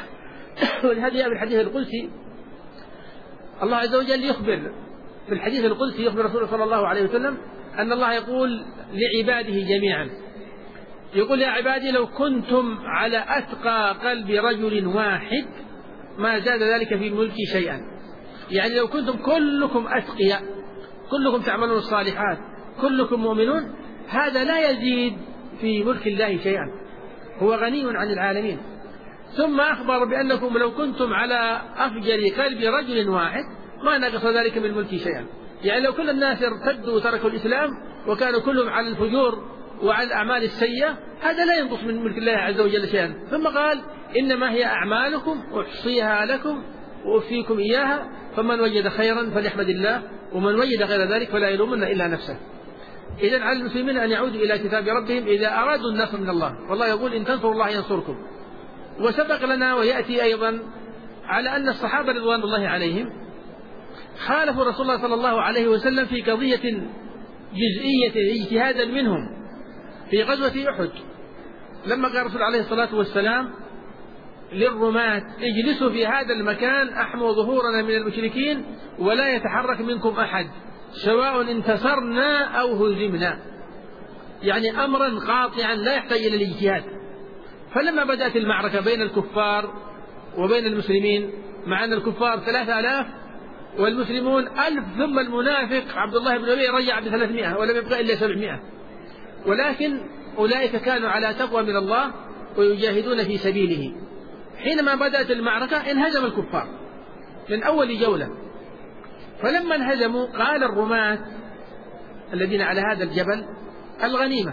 ولهذا في الحديث القدسي الله عز وجل يخبر في الحديث القدسي، يخبر رسوله صلى الله عليه وسلم أن الله يقول لعباده جميعا، يقول: يا عبادي لو كنتم على أتقى قلب رجل واحد ما زاد ذلك في ملكي شيئا. يعني لو كنتم كلكم أتقياء، كلكم تعملون الصالحات، كلكم مؤمنون، هذا لا يزيد في ملك الله شيئا، هو غني عن العالمين. ثم أخبر بأنكم لو كنتم على أفجر قلب رجل واحد ما نقص ذلك من ملكي شيئا. يعني لو كل الناس ارتدوا وتركوا الإسلام وكانوا كلهم على الفجور وعلى الأعمال السيئة هذا لا ينقص من ملك الله عز وجل شيئا. ثم قال: إنما هي أعمالكم أحصيها لكم وأوفيكم إياها فمن وجد خيرا فليحمد الله ومن وجد غير ذلك فلا يلومن إلا نفسه. إذن على المسلمين أن يعودوا إلى كتاب ربهم إذا أرادوا النصر من الله، والله يقول: إن تنصروا الله ينصركم. وسبق لنا ويأتي أيضا على أن الصحابة رضوان الله عليهم خالفوا رسول الله صلى الله عليه وسلم في قضية جزئية اجتهادا منهم في غزوة أحد، لما قال الرسول عليه الصلاة والسلام للرماة: اجلسوا في هذا المكان أحموا ظهورنا من المشركين ولا يتحرك منكم أحد سواء انتصرنا أو هزمنا. يعني أمرا قاطعا لا يحتاج إلى الاجتهاد. فلما بدأت المعركة بين الكفار وبين المسلمين، مع أن الكفار 3000 والمسلمون 1000، ثم المنافق عبد الله بن أبي رجع ب300 ولم يبقى إلا 700، ولكن أولئك كانوا على تقوى من الله ويجاهدون في سبيله. حينما بدأت المعركة انهزم الكفار من أول جولة، فلما انهزموا قال الرماة الذين على هذا الجبل: الغنيمة.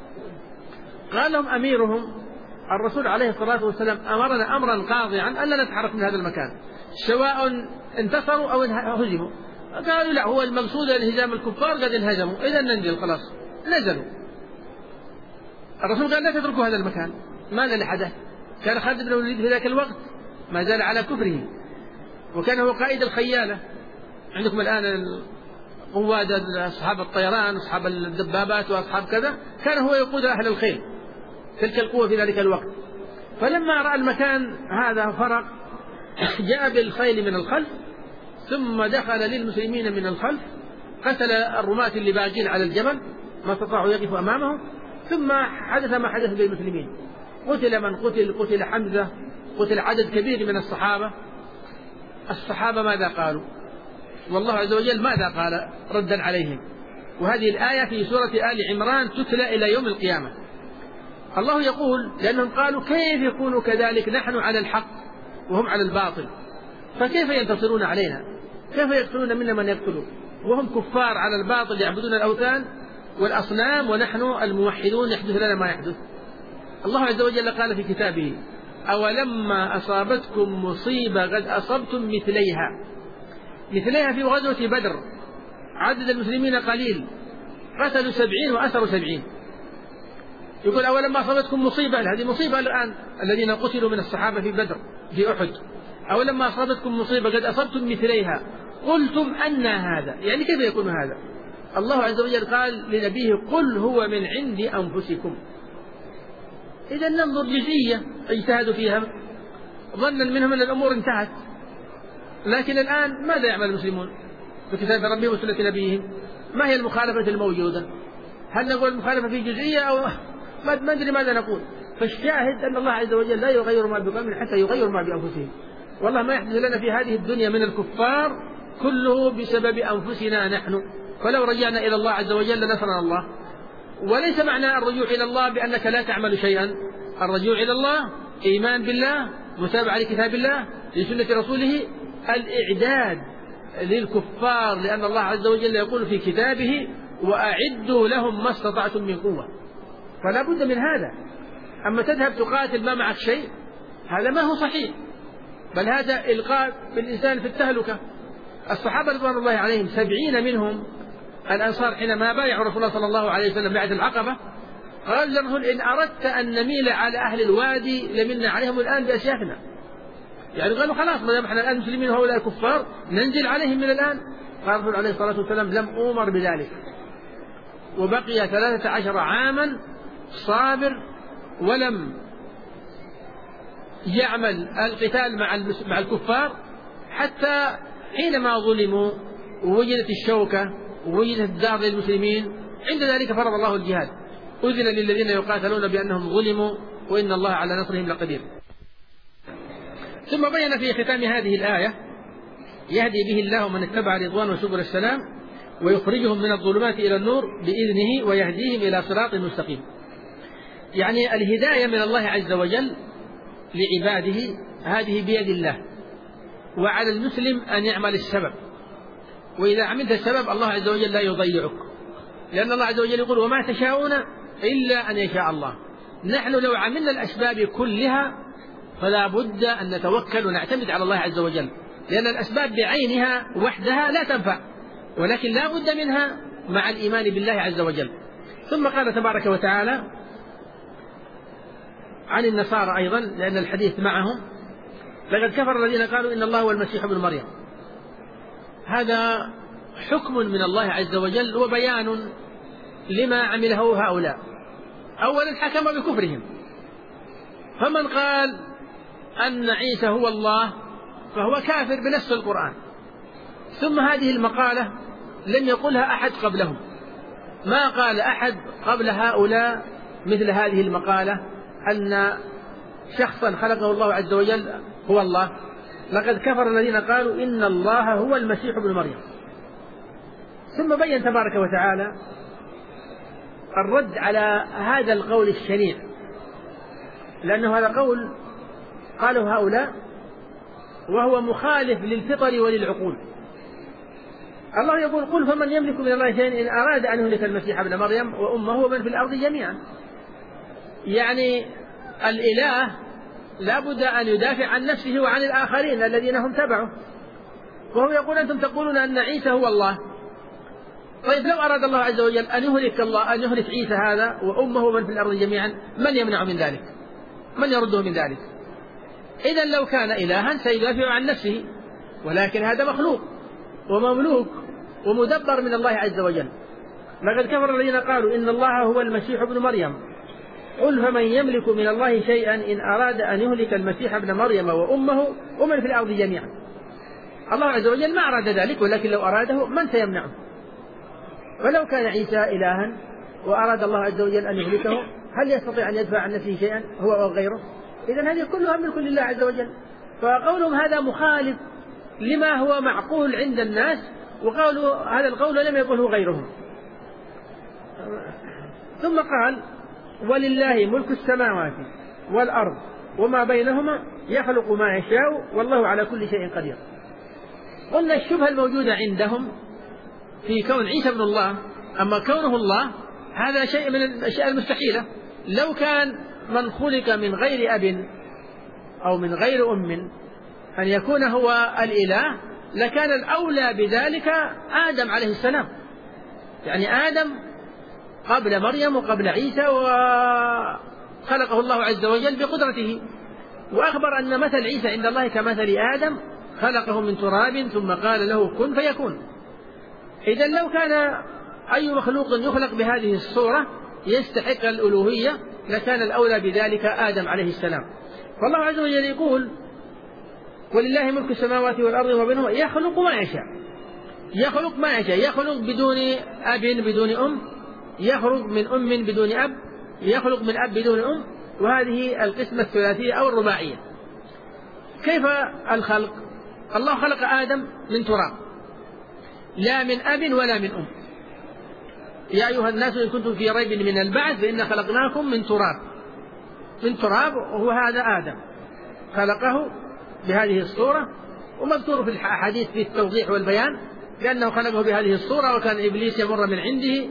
قال لهم أميرهم الرسول عليه الصلاة والسلام: أمرنا أمرا قاطعا ألا نتحرك من هذا المكان سواء انتصروا أو هزموا. قالوا: لا، هو المقصود انهزام الكفار، قد انهزموا، إذا ننزل خلاص. نزلوا. الرسول قال: لا تتركوا هذا المكان. ماذا اللي حدث؟ كان خالد بن الوليد في ذاك الوقت ما زال على كفره، وكان هو قائد الخيالة. عندكم الآن قواد أصحاب الطيران، أصحاب الدبابات، وأصحاب كذا، كان هو يقود أهل الخيل، تلك القوة في ذلك الوقت. فلما رأى المكان هذا فرق، جاء بالخيل من الخلف ثم دخل للمسلمين من الخلف، قتل الرماة اللي باقين على الجبل ما استطاعوا يقفوا أمامه، ثم حدث ما حدث بالمسلمين. قتل من قتل، قتل حمزة، قتل عدد كبير من الصحابة. الصحابة ماذا قالوا؟ والله عز وجل ماذا قال ردا عليهم؟ وهذه الآية في سورة آل عمران تتلى إلى يوم القيامة. الله يقول: لأنهم قالوا: كيف يكون كذلك، نحن على الحق وهم على الباطل، فكيف ينتصرون علينا؟ كيف يقتلون منا من يقتلون وهم كفار على الباطل يعبدون الأوثان والأصنام، ونحن الموحدون يحدث لنا ما يحدث. الله عز وجل قال في كتابه: أولما أصابتكم مصيبة قد أصبتم مثليها في غزوة بدر، عدد المسلمين قليل، قتلوا 70 وأسروا 70. يقول: أولما أصابتكم مصيبة، هذه مصيبة الآن الذين قتلوا من الصحابة في بدر في أحد. أولما أصابتكم مصيبة قد أصبتم مثليها قلتم أن هذا، يعني كيف يكون هذا؟ الله عز وجل قال لنبيه: قل هو من عند أنفسكم. إذا ننظر جزئية اجتهدوا فيها، ظنا منهم أن الأمور انتهت. لكن الآن ماذا يعمل المسلمون بكتاب ربهم وسنة نبيهم؟ ما هي المخالفة الموجودة؟ هل نقول المخالفة في جزئية أو ما أدري ماذا نقول؟ فالشاهد أن الله عز وجل لا يغير ما بقوم حتى يغير ما بأنفسهم. والله ما يحدث لنا في هذه الدنيا من الكفار كله بسبب أنفسنا نحن، فلو رجعنا إلى الله عز وجل لنصرنا الله. وليس معنى الرجوع إلى الله بأنك لا تعمل شيئا. الرجوع إلى الله إيمان بالله، متابعة لكتاب الله لسنة رسوله، الإعداد للكفار، لأن الله عز وجل يقول في كتابه وأعدوا لهم ما استطعتم من قوة. فلا بد من هذا. أما تذهب تقاتل ما معك شيء هذا ما هو صحيح، بل هذا إلقاء بالإنسان في التهلكة. الصحابة رضوان الله عليهم 70 منهم الأنصار حينما بايعوا رسول الله صلى الله عليه وسلم بعد العقبة قال للرسول إن أردت أن نميل على أهل الوادي لمنا عليهم الآن بأسيافنا. يعني قالوا خلاص ما دام احنا الآن مسلمين وهؤلاء الكفار ننزل عليهم من الآن. قال الرسول عليه الصلاة والسلام لم أؤمر بذلك، وبقي 13 عاما صابر ولم يعمل القتال مع الكفار حتى حينما ظلموا ووجدت الشوكة ووجدت الدار للمسلمين، عند ذلك فرض الله الجهاد. أذن للذين يقاتلون بأنهم ظلموا وإن الله على نصرهم لقدير. ثم بين في ختام هذه الآية يهدي به الله من اتبع رضوانه سبل السلام ويخرجهم من الظلمات إلى النور بإذنه ويهديهم إلى صراط مستقيم. يعني الهداية من الله عز وجل لعباده هذه بيد الله، وعلى المسلم أن يعمل السبب، وإذا عملت السبب الله عز وجل لا يضيعك، لأن الله عز وجل يقول وما تشاءون إلا أن يشاء الله. نحن لو عملنا الأسباب كلها فلا بد أن نتوكل ونعتمد على الله عز وجل، لأن الأسباب بعينها وحدها لا تنفع، ولكن لا بد منها مع الإيمان بالله عز وجل. ثم قال تبارك وتعالى عن النصارى أيضا، لأن الحديث معهم: لقد كفر الذين قالوا إن الله هو المسيح ابن مريم. هذا حكم من الله عز وجل وبيان لما عمله هؤلاء. أولا حكم بكفرهم، فمن قال أن عيسى هو الله فهو كافر بنص القرآن. ثم هذه المقالة لم يقلها أحد قبلهم، ما قال أحد قبل هؤلاء مثل هذه المقالة أن شخصا خلقه الله عز وجل هو الله. لقد كفر الذين قالوا إن الله هو المسيح ابن مريم. ثم بين تبارك وتعالى الرد على هذا القول الشنيع، لأنه هذا قول قالوا هؤلاء وهو مخالف للفطر وللعقول. الله يقول: قل فمن يملك من الله شيئا إن أراد أن يهلك المسيح ابن مريم وأمه ومن في الأرض جميعا. يعني الإله لا بد أن يدافع عن نفسه وعن الآخرين الذين هم تبعه، وهو يقول: أنتم تقولون أن عيسى هو الله. طيب لو أراد الله عز وجل أن يهلك عيسى هذا وأمه ومن في الأرض جميعا، من يمنع من ذلك؟ من يرده من ذلك؟ إذن لو كان إلها سيدافع عن نفسه، ولكن هذا مخلوق ومملوك ومدبر من الله عز وجل. لقد كفر الذين قالوا إن الله هو المسيح ابن مريم قل فمن يملك من الله شيئا إن أراد أن يهلك المسيح ابن مريم وأمه ومن في الأرض جميعا. الله عز وجل ما أراد ذلك، ولكن لو أراده من سيمنعه؟ ولو كان عيسى إلها وأراد الله عز وجل أن يهلكه هل يستطيع أن يدفع عن نفسه شيئا هو أو غيره؟ إذن هذه كلها ملك لله عز وجل. فقولهم هذا مخالف لما هو معقول عند الناس، وقالوا هذا القول لم يقله غيرهم. ثم قال: ولله ملك السماوات والأرض وما بينهما يخلق ما يشاء والله على كل شيء قدير. قلنا الشبهة الموجودة عندهم في كون عيسى ابن الله، أما كونه الله هذا شيء من الأشياء المستحيلة. لو كان من خلق من غير أب أو من غير أم أن يكون هو الإله لكان الأولى بذلك آدم عليه السلام. يعني آدم قبل مريم وقبل عيسى، وخلقه الله عز وجل بقدرته، وأخبر أن مثل عيسى عند الله كمثل آدم خلقه من تراب ثم قال له كن فيكون. إذن لو كان أي مخلوق يخلق بهذه الصورة يستحق الألوهية لكان الأولى بذلك آدم عليه السلام. فالله عز وجل يقول: ولله ملك السماوات والأرض وما بينهما يخلق ما يشاء، يخلق ما يشاء، يخلق بدون أب بدون أم، يخلق من أم بدون أب، يخلق من أب بدون أم. وهذه القسمة الثلاثية أو الرباعية. كيف الخلق؟ الله خلق آدم من تراب، لا من أب ولا من أم. يا أيها الناس إن كنتم في ريب من البعث فإنا خلقناكم من تراب، من تراب، وهو هذا آدم خلقه بهذه الصورة. ومذكور في الحديث في التوضيح والبيان لأنه خلقه بهذه الصورة، وكان إبليس يمر من عنده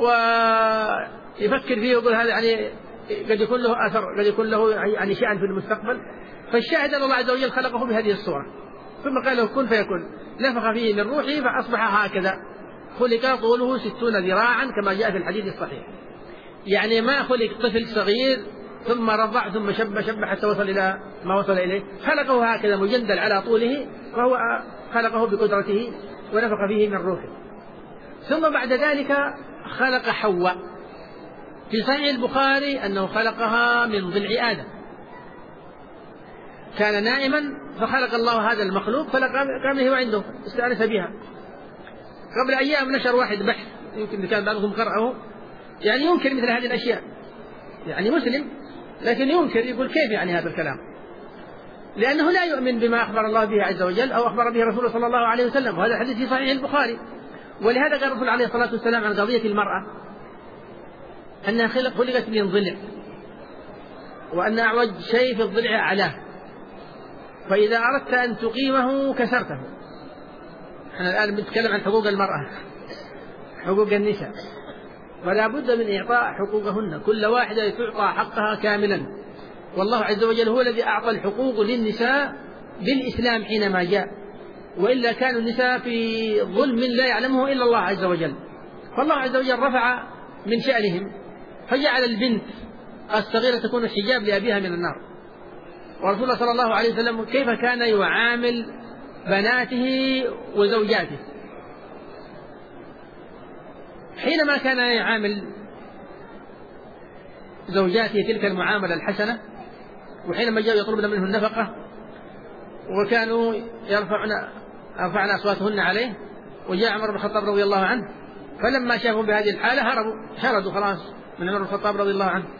ويفكر فيه ويقول هذا يعني قد يكون له أثر، قد يكون له يعني شأن في المستقبل. فالشاهد أن الله عز وجل خلقه بهذه الصورة، ثم قال له كن فيكون، نفخ فيه من روحه فأصبح هكذا. خلق طوله 60 ذراعا كما جاء في الحديث الصحيح. يعني ما خلق طفل صغير ثم رضع ثم شب حتى وصل إلى ما وصل إليه، خلقه هكذا مجندل على طوله، وهو خلقه بقدرته ونفخ فيه من روحه. ثم بعد ذلك خلق حواء. في صحيح البخاري أنه خلقها من ضلع آدم، كان نائما فخلق الله هذا المخلوق فقام به وعنده استأنس بها. قبل أيام نشر واحد بحث، يمكن كان بعضهم قرأه، يعني ينكر مثل هذه الأشياء، يعني مسلم لكن ينكر، يقول كيف يعني هذا الكلام، لأنه لا يؤمن بما أخبر الله به عز وجل أو أخبر به رسوله صلى الله عليه وسلم، وهذا الحديث في صحيح البخاري. ولهذا قال الرسول عليه الصلاة والسلام عن قضية المرأة أنها خلقت من ضلع، وأن أعوج شيء في الضلع أعلاه، فإذا أردت أن تقيمه كسرته. احنا الآن بنتكلم عن حقوق المرأة، حقوق النساء، ولا بد من إعطاء حقوقهن، كل واحدة تعطى حقها كاملا. والله عز وجل هو الذي أعطى الحقوق للنساء بالإسلام حينما جاء، وإلا كانوا النساء في ظلم لا يعلمه إلا الله عز وجل. فالله عز وجل رفع من شأنهم فجعل البنت الصغيرة تكون حجاب لأبيها من النار. ورسول الله صلى الله عليه وسلم كيف كان يعامل بناته وزوجاته حينما كان يعامل زوجاته تلك المعاملة الحسنة، وحينما جاءوا يطلبن منه النفقة وكانوا يرفعن أصواتهن عليه، وجاء عمر بن الخطاب رضي الله عنه فلما شافوا بهذه الحالة شردوا خلاص من عمر بن الخطاب رضي الله عنه،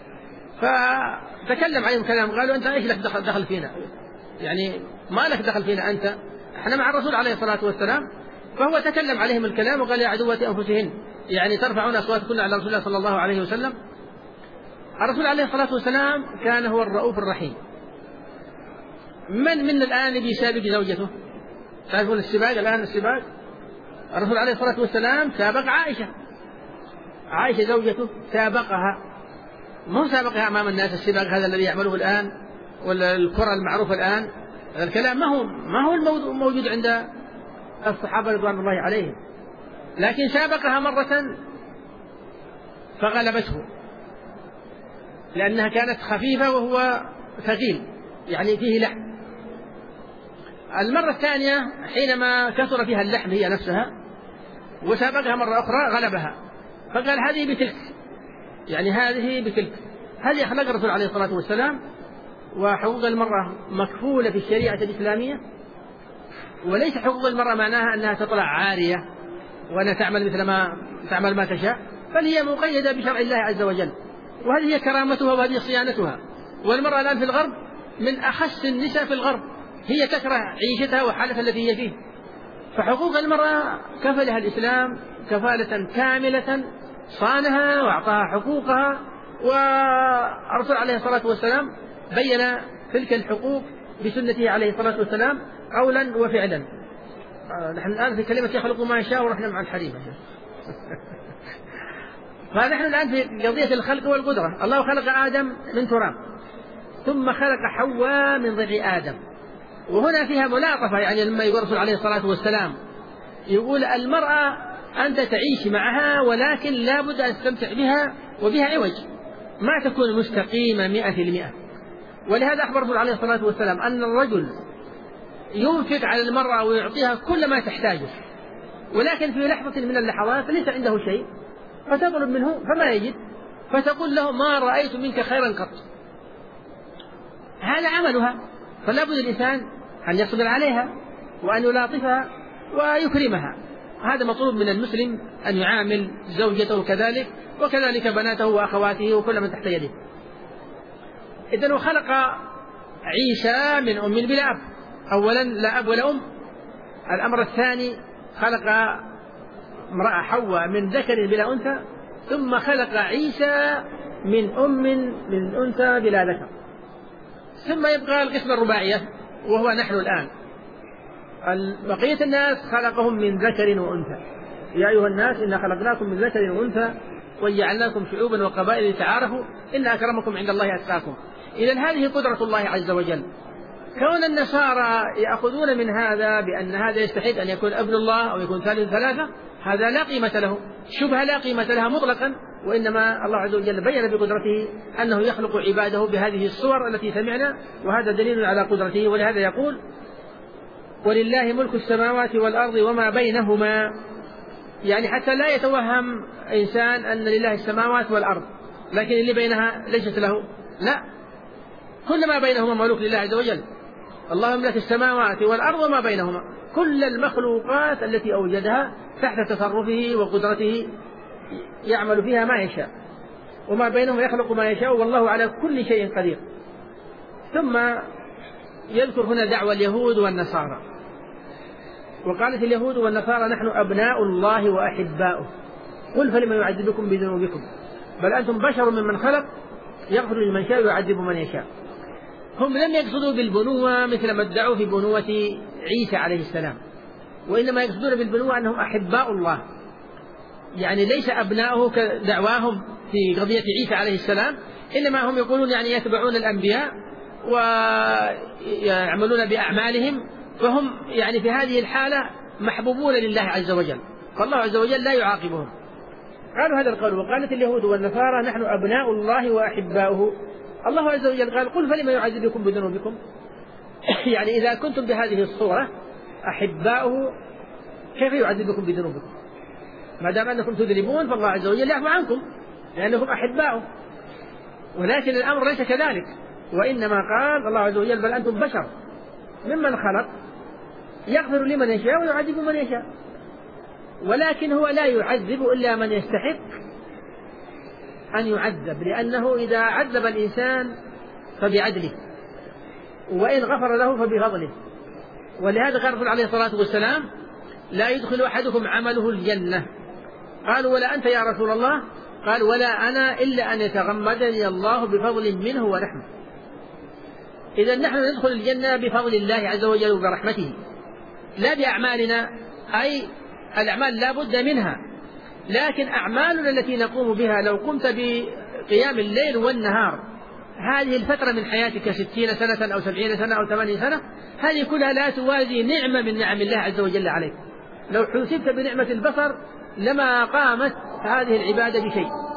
فتكلم عليهم كلام، قالوا أنت إيش لك دخل فينا، يعني ما لك دخل فينا أنت، احنا مع الرسول عليه الصلاة والسلام. فهو تكلم عليهم الكلام وقال يا عدوات أنفسهن، يعني ترفعون أصواتكن على رسول الله صلى الله عليه وسلم. الرسول عليه الصلاة والسلام كان هو الرؤوف الرحيم. من الآن بيسابق زوجته؟ تعرفون السباق الآن، السباق الرسول عليه الصلاة والسلام سابق عائشة زوجته، سابقها، مو سابقها أمام الناس السباق هذا الذي يعمله الآن، ولا الكرة المعروفة الآن. الكلام ما هو الموجود عند الصحابة رضوان الله عليهم، لكن سابقها مرة فغلبته لأنها كانت خفيفة وهو ثقيل، يعني فيه لحم. المرة الثانية حينما كثر فيها اللحم هي نفسها وسابقها مرة أخرى غلبها، فقال هذه بتلك، يعني هذه بتلك. هذه أخلاق الرسول عليه الصلاة والسلام. وحقوق المرأة مكفولة في الشريعة الإسلامية، وليس حقوق المرأة معناها أنها تطلع عارية ولا تعمل ما تشاء، بل هي مقيدة بشرع الله عز وجل، وهذه هي كرامتها وهذه صيانتها. والمرأة الآن في الغرب من أخس النساء في الغرب، هي تكره عيشتها وحالتها التي هي فيه. فحقوق المرأة كفلها الإسلام كفالة كاملة، صانها وأعطاها حقوقها. والرسول عليه الصلاة والسلام بين تلك الحقوق بسنته عليه الصلاة والسلام قولا وفعلا. نحن الآن في كلمة يخلق ما يشاء ورحنا مع الحريم. فنحن الآن في قضية الخلق والقدرة. الله خلق آدم من تراب ثم خلق حواء من ضلع آدم. وهنا فيها ملاطفة، يعني لما يقول الرسول عليه الصلاة والسلام يقول المرأة أنت تعيش معها ولكن لا بد أن تستمتع بها وبها عوج، ما تكون مستقيمة 100%. ولهذا أخبر الرسول عليه الصلاة والسلام أن الرجل ينفق على المرأة ويعطيها كل ما تحتاجه، ولكن في لحظة من اللحظات ليس عنده شيء فتطلب منه فما يجد، فتقول له ما رأيت منك خيرا قط. هذا عملها. فلا بد الإنسان أن يصبر عليها وأن يلاطفها ويكرمها. هذا مطلوب من المسلم، أن يعامل زوجته كذلك، وكذلك بناته وأخواته وكل من تحت يده. إذن وخلق عيسى من أم بلا أب، أولا لا أب ولا أم. الأمر الثاني خلق امرأة حواء من ذكر بلا أنثى، ثم خلق عيسى من أم من أنثى بلا ذكر. ثم يبقى القسمة الرباعية وهو نحن الآن. بقية الناس خلقهم من ذكر وأنثى. يا أيها الناس إنا خلقناكم من ذكر وأنثى وجعلناكم شعوبا وقبائل لتعارفوا إن أكرمكم عند الله أتقاكم. إذن هذه قدرة الله عز وجل. كون النصارى يأخذون من هذا بأن هذا يستحق أن يكون ابن الله أو يكون ثالث ثلاثة، هذا لا قيمة له، شبهة لا قيمة لها مطلقا، وإنما الله عز وجل بين بقدرته أنه يخلق عباده بهذه الصور التي سمعنا، وهذا دليل على قدرته. ولهذا يقول ولله ملك السماوات والأرض وما بينهما، يعني حتى لا يتوهم إنسان أن لله السماوات والأرض لكن اللي بينها ليست له، لا، كل ما بينهما مملوك لله عز وجل. الله يملك السماوات والأرض وما بينهما، كل المخلوقات التي أوجدها تحت تصرفه وقدرته، يعمل فيها ما يشاء، وما بينهما يخلق ما يشاء، والله على كل شيء قدير. ثم يذكر هنا دعوى اليهود والنصارى، وقالت اليهود والنصارى نحن أبناء الله وأحباؤه، قل فلم يعذبكم بذنوبكم بل أنتم بشر ممن خلق يغفر لمن شاء ويعذب من يشاء. هم لم يقصدوا بالبنوة مثل ما ادعوا في بنوة عيسى عليه السلام، وإنما يقصدون بالبنوة أنهم أحباء الله، يعني ليس أبناؤه كدعواهم في قضية عيسى عليه السلام، إنما هم يقولون يعني يتبعون الأنبياء ويعملون بأعمالهم، فهم يعني في هذه الحالة محبوبون لله عز وجل، فالله عز وجل لا يعاقبهم. قالوا هذا القول. وقالت اليهود والنصارى نحن أبناء الله وأحباؤه، الله عز وجل قال قل فلم يعذبكم بذنوبكم، يعني إذا كنتم بهذه الصورة أحباؤه كيف يعذبكم بذنوبكم؟ ما دام أنكم تذنبون فالله عز وجل يعفو عنكم لأنكم أحباؤه. ولكن الأمر ليس كذلك، وإنما قال الله عز وجل بل أنتم بشر ممن خلق يغفر لمن يشاء ويعذب من يشاء، ولكن هو لا يعذب إلا من يستحق أن يعذب، لأنه إذا عذب الإنسان فبعدله، وإن غفر له فبفضله. ولهذا قال الرسول عليه الصلاة والسلام لا يدخل أحدكم عمله الجنة. قالوا ولا أنت يا رسول الله؟ قال ولا أنا إلا أن يتغمدني الله بفضل منه ورحمة. إذا نحن ندخل الجنة بفضل الله عز وجل وبرحمته، لا بأعمالنا، أي الأعمال لا بد منها، لكن أعمالنا التي نقوم بها لو قمت بقيام الليل والنهار هذه الفترة من حياتك 60 سنة أو 70 سنة أو 80 سنة، هذه كلها لا توازي نعمة من نعم الله عز وجل عليك. لو حسبت بنعمة البصر لما قامت هذه العبادة بشيء،